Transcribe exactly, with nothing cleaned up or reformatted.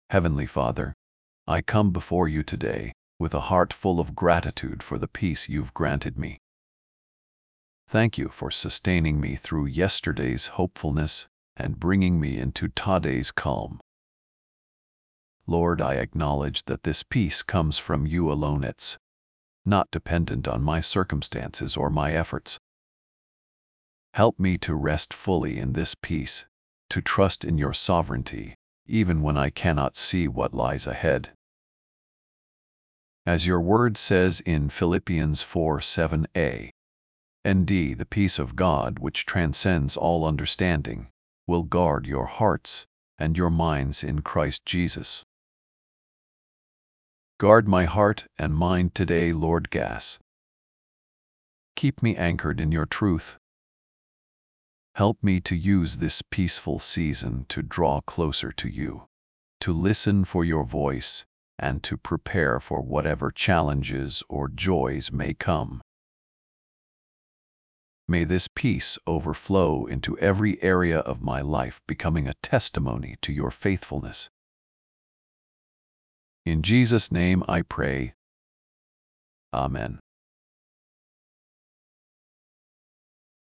Heavenly Father, I come before you today with a heart full of gratitude for the peace you've granted me. Thank you for sustaining me through yesterday's hopefulness and bringing me into today's calm. Lord, I acknowledge that this peace comes from you alone. It's not dependent on my circumstances or my efforts. Help me to rest fully in this peace, to trust in your sovereignty, even when I cannot see what lies ahead. As your word says in Philippians four seven a and d, the peace of God, which transcends all understanding, will guard your hearts and your minds in Christ Jesus. Guard my heart and mind today, Lord Gas. Keep me anchored in your truth. Help me to use this peaceful season to draw closer to you, to listen for your voice, and to prepare for whatever challenges or joys may come. May this peace overflow into every area of my life, becoming a testimony to your faithfulness. In Jesus' name I pray. Amen.